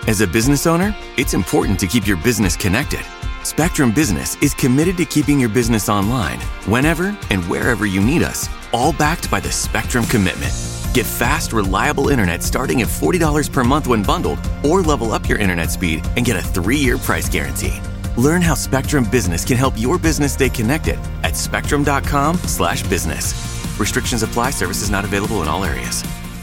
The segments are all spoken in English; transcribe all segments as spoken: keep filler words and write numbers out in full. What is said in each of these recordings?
As a business owner, it's important to keep your business connected. Spectrum Business is committed to keeping your business online whenever and wherever you need us, all backed by the Spectrum Commitment. Get fast, reliable internet starting at forty dollars per month when bundled, or level up your internet speed and get a three-year price guarantee. Learn how Spectrum Business can help your business stay connected at spectrum.com slash business. Restrictions apply. Services not available in all areas.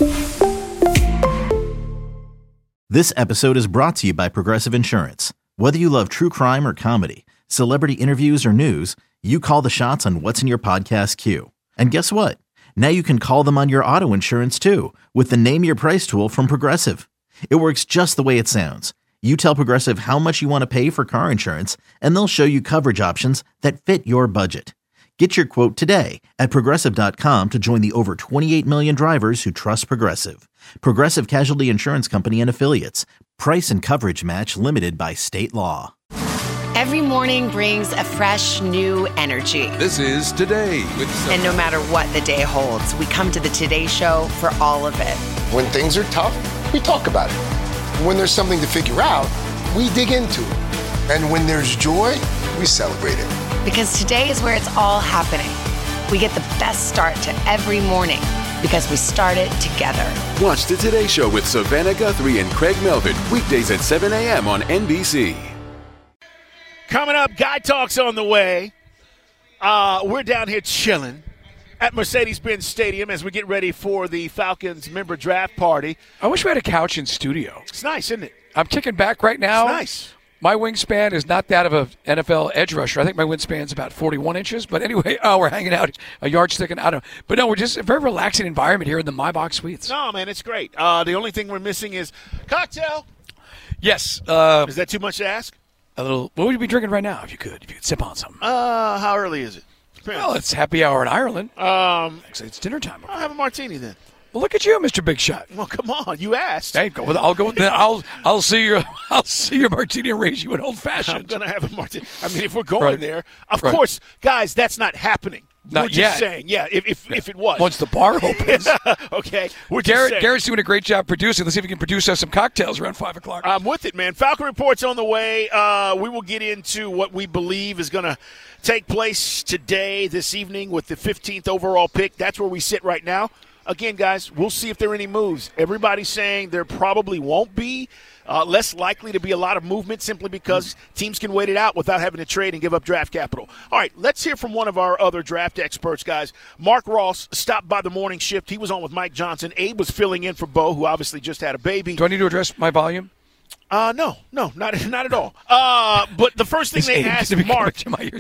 This episode is brought to you by Progressive Insurance. Whether you love true crime or comedy, celebrity interviews or news, you call the shots on what's in your podcast queue. And guess what? Now you can call them on your auto insurance too with the Name Your Price tool from Progressive. It works just the way it sounds. You tell Progressive how much you want to pay for car insurance, and they'll show you coverage options that fit your budget. Get your quote today at Progressive dot com to join the over twenty-eight million drivers who trust Progressive. Progressive Casualty Insurance Company and Affiliates. Price and coverage match limited by state law. Every morning brings a fresh, new energy. This is Today with Some- And no matter what the day holds, we come to the Today Show for all of it. When things are tough, we talk about it. When there's something to figure out, we dig into it. And when there's joy, we celebrate it. Because today is where it's all happening. We get the best start to every morning because we start it together. Watch the Today Show with Savannah Guthrie and Craig Melvin, weekdays at seven a.m. on N B C. Coming up, Guy Talk's on the way. Uh, we're down here chilling at Mercedes-Benz Stadium as we get ready for the Falcons member draft party. I wish we had a couch in studio. It's nice, isn't it? I'm kicking back right now. It's nice. My wingspan is not that of an N F L edge rusher. I think my wingspan is about forty-one inches. But anyway, oh, we're hanging out a yardstick, and I don't know. But no, we're just a very relaxing environment here in the My Box Suites. No, man, it's great. Uh, the only thing we're missing is cocktail. Yes. Uh, is that too much to ask? A little. What would you be drinking right now if you could? If you could sip on something. Uh, how early is it? Depends. Well, it's happy hour in Ireland. Um, Actually, it's dinner time. I'll have a martini then. Well, look at you, Mister Big Shot. Well, come on, you asked. Hey, go with, I'll go. With, I'll I'll see your I'll see your martini and raise you an old fashioned. I'm gonna have a martini. I mean, if we're going right. there, of right. course, guys, that's not happening. Not we're just yet. saying, yeah. If if, yeah. if it was, once the bar opens, okay. We're Garrett, just saying. Garrett's doing a great job producing. Let's see if he can produce us some cocktails around five o'clock. I'm with it, man. Falcon Report's on the way. Uh, we will get into what we believe is going to take place today, this evening, with the fifteenth overall pick. That's where we sit right now. Again, guys, we'll see if there are any moves. Everybody's saying there probably won't be. Uh, less likely to be a lot of movement simply because teams can wait it out without having to trade and give up draft capital. All right, let's hear from one of our other draft experts, guys. Mark Ross stopped by the morning shift. He was on with Mike Johnson. Abe was filling in for Bo, who obviously just had a baby. Do I need to address my volume? Uh, no, no, not not at all. Uh, but the first thing they asked Mark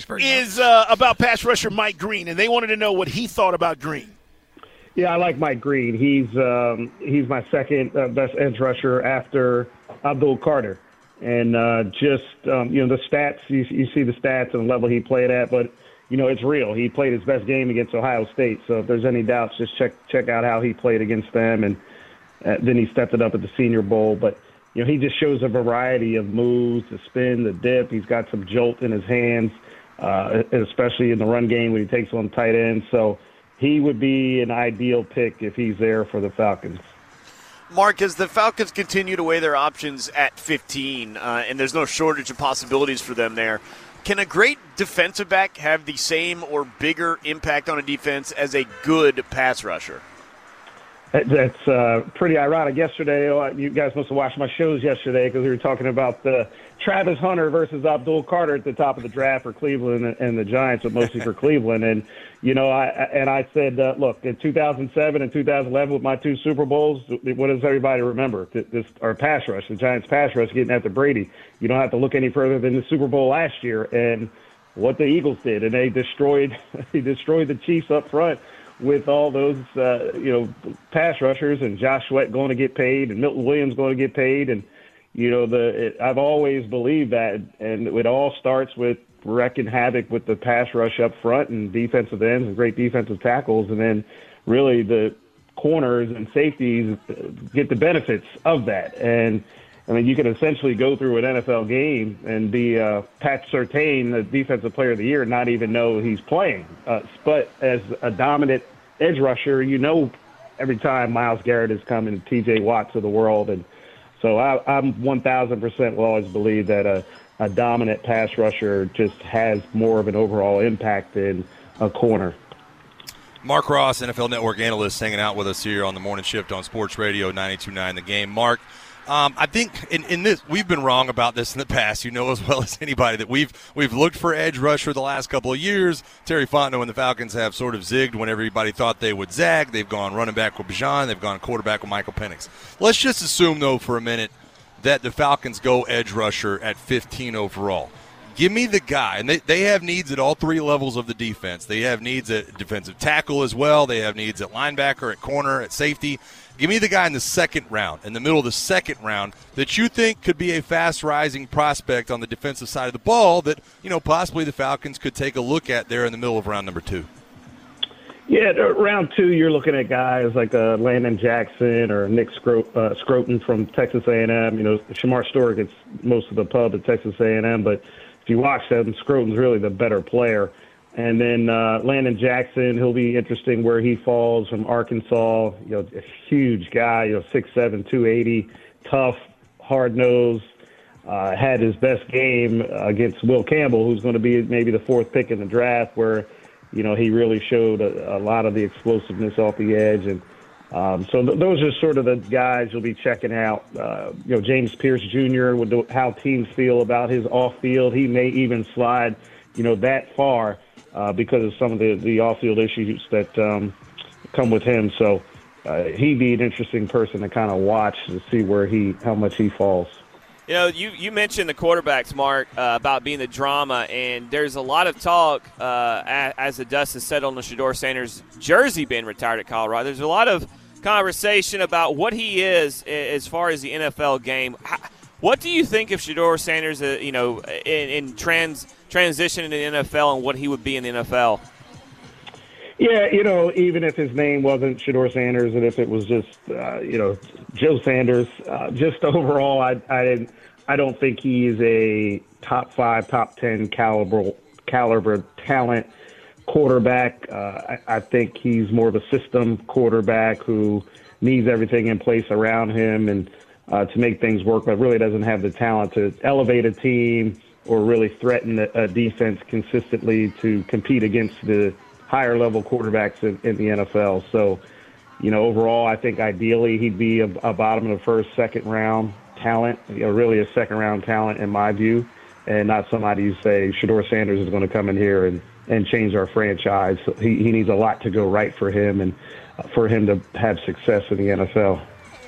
is uh, about pass rusher Mike Green, and they wanted to know what he thought about Green. Yeah, I like Mike Green. He's um, he's my second uh, best edge rusher after Abdul Carter. And uh, just, um, you know, the stats, you, you see the stats and the level he played at, but, you know, it's real. He played his best game against Ohio State. So if there's any doubts, just check check out how he played against them. And uh, then he stepped it up at the Senior Bowl. But, you know, he just shows a variety of moves, the spin, the dip. He's got some jolt in his hands, uh, especially in the run game when he takes on tight ends. So he would be an ideal pick if he's there for the Falcons. Mark, as the Falcons continue to weigh their options at fifteen, uh, and there's no shortage of possibilities for them there, can a great defensive back have the same or bigger impact on a defense as a good pass rusher? That's uh, pretty ironic. Yesterday, you guys must have watched my shows yesterday because we were talking about the Travis Hunter versus Abdul Carter at the top of the draft for Cleveland and the Giants, but mostly for Cleveland. And, you know, I and I said, uh, look, in two thousand seven and two thousand eleven with my two Super Bowls, what does everybody remember? This our pass rush, the Giants pass rush getting after Brady. You don't have to look any further than the Super Bowl last year and what the Eagles did. And they destroyed, they destroyed the Chiefs up front with all those, uh, you know, pass rushers and Josh Sweat going to get paid and Milton Williams going to get paid. And, you know, the it, I've always believed that, and it all starts with wrecking havoc with the pass rush up front and defensive ends and great defensive tackles. And then really the corners and safeties get the benefits of that. And, I mean, you can essentially go through an N F L game and be uh, Pat Surtain, the Defensive Player of the Year, and not even know he's playing. Uh, but as a dominant edge rusher, you know every time Myles Garrett is coming, T J Watts of the world. And So I, I'm one thousand percent will always believe that a, a dominant pass rusher just has more of an overall impact than a corner. Mark Ross, N F L Network analyst, hanging out with us here on the morning shift on Sports Radio ninety-two point nine The Game. Mark, um, I think in, in this we've been wrong about this in the past. You know as well as anybody that we've we've looked for edge rusher the last couple of years. Terry Fontenot and the Falcons have sort of zigged when everybody thought they would zag. They've gone running back with Bijan. They've gone quarterback with Michael Penix. Let's just assume, though, for a minute that the Falcons go edge rusher at fifteen overall. Give me the guy, and they, they have needs at all three levels of the defense. They have needs at defensive tackle as well. They have needs at linebacker, at corner, at safety. Give me the guy in the second round, in the middle of the second round, that you think could be a fast-rising prospect on the defensive side of the ball that, you know, possibly the Falcons could take a look at there in the middle of round number two. Yeah, round two, you're looking at guys like uh, Landon Jackson or Nick Scro- uh, Scroton from Texas A and M. You know, Shamar Stewart gets most of the pub at Texas A and M, but if you watch them, Scroton's really the better player. And then uh, Landon Jackson, he'll be interesting where he falls from Arkansas. You know, a huge guy, you know, six seven, two eighty, tough, hard-nosed. Uh, had his best game against Will Campbell, who's going to be maybe the fourth pick in the draft, where, you know, he really showed a, a lot of the explosiveness off the edge. And um, so th- those are sort of the guys you'll be checking out. Uh, you know, James Pierce Junior, with the, how teams feel about his off-field. He may even slide, you know, that far uh, because of some of the, the off-field issues that um, come with him. So uh, he'd be an interesting person to kind of watch to see where he, how much he falls. You know, you, you mentioned the quarterbacks, Mark, uh, about being the drama, and there's a lot of talk uh, as, as the dust has settled on Shedeur Sanders' jersey being retired at Colorado. There's a lot of conversation about what he is as far as the N F L game. How, what do you think of Shedeur Sanders, uh, you know, in, in trans transition into the N F L and what he would be in the N F L? Yeah, you know, even if his name wasn't Shedeur Sanders and if it was just, uh, you know, Joe Sanders, uh, just overall, I, I, I don't think he is a top five, top ten caliber, caliber talent quarterback. Uh, I, I think he's more of a system quarterback who needs everything in place around him and uh, to make things work, but really doesn't have the talent to elevate a team or really threaten a, a defense consistently to compete against the higher level quarterbacks in, in the N F L. So, you know, overall, I think ideally he'd be a, a bottom of the first, second round talent, you know, really a second round talent in my view, and not somebody you say Shedeur Sanders is going to come in here and, and change our franchise. So he, he needs a lot to go right for him and uh, for him to have success in the N F L.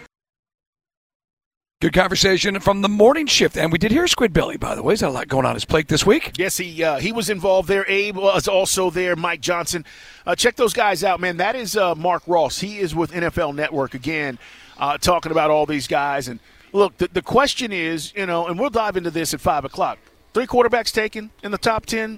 Good conversation from the morning shift. And we did hear Squidbilly, by the way. He's got a lot going on his plate this week. Yes, he uh, he was involved there. Abe was also there. Mike Johnson. Uh, check those guys out, man. That is uh, Mark Ross. He is with N F L Network again, uh, talking about all these guys. And, look, the, the question is, you know, and we'll dive into this at five o'clock. Three quarterbacks taken in the top ten?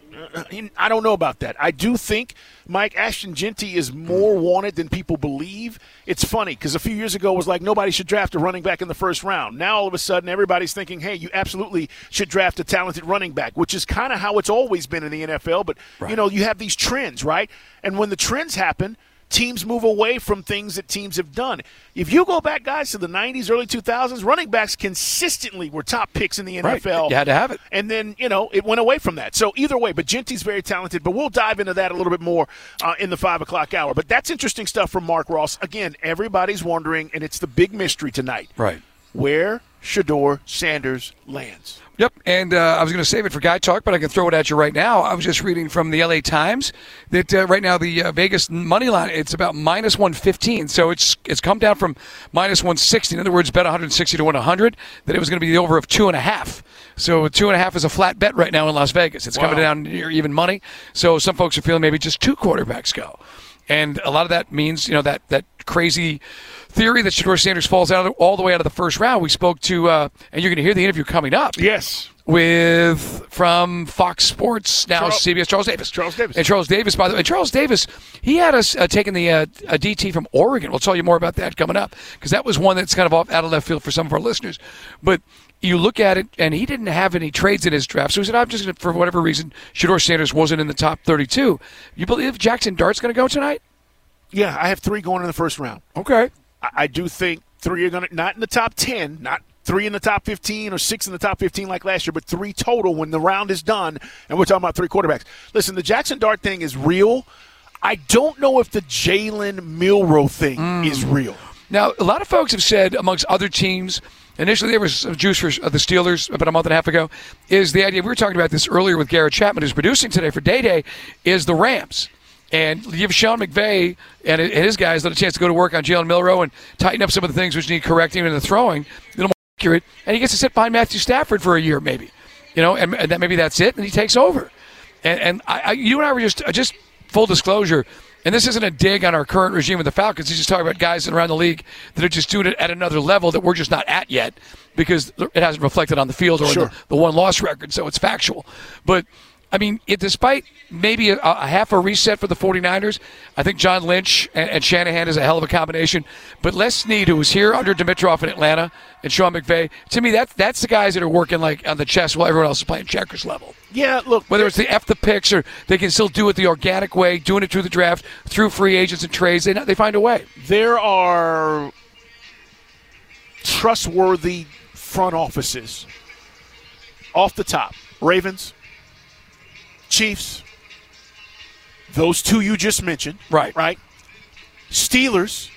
I don't know about that. I do think Mike Ashton Genty is more wanted than people believe. It's funny because a few years ago it was like nobody should draft a running back in the first round. Now all of a sudden everybody's thinking, hey, you absolutely should draft a talented running back, which is kind of how it's always been in the N F L. But, right. you know, you have these trends, right? And when the trends happen, teams move away from things that teams have done. If you go back, guys, to the nineties, early two thousands, running backs consistently were top picks in the N F L. Right. You had to have it. And then, you know, it went away from that. So either way, but Genty's very talented. But we'll dive into that a little bit more uh, in the five o'clock hour. But that's interesting stuff from Mark Ross. Again, everybody's wondering, and it's the big mystery tonight. Right. Where Shedeur Sanders lands. Yep, and uh, I was going to save it for Guy Talk, but I can throw it at you right now. I was just reading from the L A Times that uh, right now the uh, Vegas money line, it's about minus one fifteen, so it's it's come down from minus one sixty. In other words, bet one hundred sixty to win one hundred, that it was going to be the over of two and a half. So two and a half is a flat bet right now in Las Vegas. It's wow. coming down near even money, so some folks are feeling maybe just two quarterbacks go. And a lot of that means, you know, that, that crazy theory that Shedeur Sanders falls out of, all the way out of the first round. We spoke to, uh, and you're going to hear the interview coming up. Yes. With, from Fox Sports, now Charles, C B S, Charles Davis. Charles Davis. And Charles Davis, by the way. Charles Davis, he had us uh, taking the uh, a D T from Oregon. We'll tell you more about that coming up, because that was one that's kind of off, out of left field for some of our listeners. But you look at it, and he didn't have any trades in his draft. So he said, I'm just going to, for whatever reason, Shedeur Sanders wasn't in the top thirty-two. You believe Jackson Dart's going to go tonight? Yeah, I have three going in the first round. Okay. I, I do think three are going to, not in the top ten, not three in the top fifteen or six in the top fifteen like last year, but three total when the round is done, and we're talking about three quarterbacks. Listen, the Jackson Dart thing is real. I don't know if the Jalen Milroe thing mm. is real. Now, a lot of folks have said, amongst other teams, initially there was some juice for the Steelers about a month and a half ago, is the idea, we were talking about this earlier with Garrett Chapman, who's producing today for Day Day, is the Rams. And give Sean McVay and his guys a chance to go to work on Jalen Milroe and tighten up some of the things which need correcting in the throwing, a little more accurate, and he gets to sit behind Matthew Stafford for a year maybe. You know, and, and that maybe that's it, and he takes over. And, and I, I, you and I were just, just full disclosure, and this isn't a dig on our current regime with the Falcons. He's just talking about guys around the league that are just doing it at another level that we're just not at yet because it hasn't reflected on the field or sure. the, the one-loss record, so it's factual. But, I mean, it, despite maybe a, a half a reset for the 49ers, I think John Lynch and, and Shanahan is a hell of a combination. But Les Snead, who was here under Dimitroff in Atlanta, and Sean McVay, to me, that, that's the guys that are working like on the chess while everyone else is playing checkers level. Yeah, look. Whether it's the F the picks or they can still do it the organic way, doing it through the draft, through free agents and trades, they they find a way. There are trustworthy front offices off the top. Ravens, Chiefs, those two you just mentioned. Right. Right. Steelers.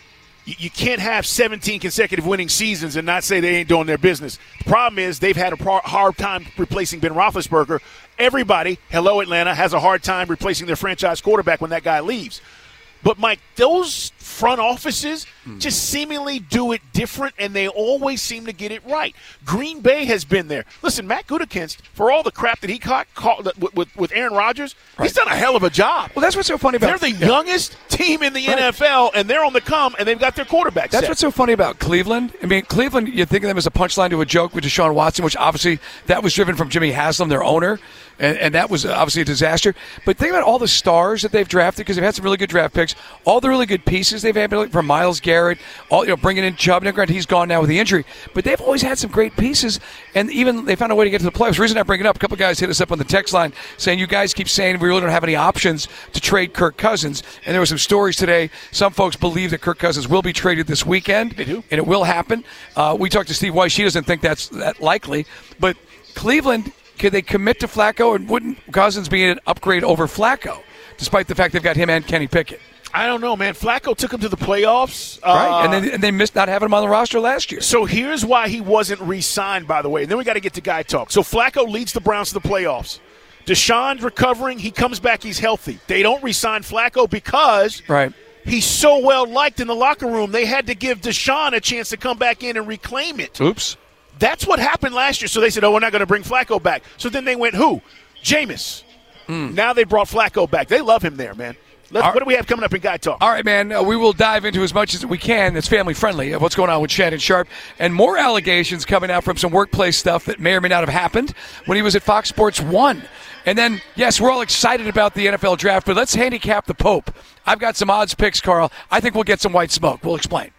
You can't have seventeen consecutive winning seasons and not say they ain't doing their business. The problem is they've had a hard time replacing Ben Roethlisberger. Everybody, hello Atlanta, has a hard time replacing their franchise quarterback when that guy leaves. But, Mike, those front offices mm. just seemingly do it different, and they always seem to get it right. Green Bay has been there. Listen, Matt Gutekunst, for all the crap that he caught, caught with, with, with Aaron Rodgers, right. he's done a hell of a job. Well, that's what's so funny about They're the yeah. youngest team in the right. N F L, and they're on the come, and they've got their quarterback That's set. what's so funny about Cleveland. I mean, Cleveland, you think of them as a punchline to a joke with Deshaun Watson, which obviously that was driven from Jimmy Haslam, their owner, and, and that was obviously a disaster. But think about all the stars that they've drafted, because they've had some really good draft picks, all the really good pieces they've had from Myles Garrett, all you know, bringing in Chubb. Now, granted, he's gone now with the injury, but they've always had some great pieces, and even they found a way to get to the playoffs. The reason I bring it up, a couple of guys hit us up on the text line saying, you guys keep saying we really don't have any options to trade Kirk Cousins, and there were some stories today. Some folks believe that Kirk Cousins will be traded this weekend. They do. And it will happen. Uh, we talked to Steve Weiss. He doesn't think that's that likely, but Cleveland, could they commit to Flacco, and wouldn't Cousins be an upgrade over Flacco, despite the fact they've got him and Kenny Pickett? I don't know, man. Flacco took him to the playoffs. Right, uh, and, then, and they missed not having him on the roster last year. So here's why he wasn't re-signed, by the way. And then we got to get to guy talk. So Flacco leads the Browns to the playoffs. Deshaun's recovering. He comes back. He's healthy. They don't re-sign Flacco because right. he's so well-liked in the locker room. They had to give Deshaun a chance to come back in and reclaim it. Oops. That's what happened last year. So they said, oh, we're not going to bring Flacco back. So then they went, who? Jameis. Mm. Now they brought Flacco back. They love him there, man. Let's, right. What do we have coming up in Guy Talk? All right, man. Uh, we will dive into as much as we can that's family-friendly of what's going on with Shannon Sharpe, and more allegations coming out from some workplace stuff that may or may not have happened when he was at Fox Sports one. And then, yes, we're all excited about the N F L draft, but let's handicap the Pope. I've got some odds picks, Carl. I think we'll get some white smoke. We'll explain.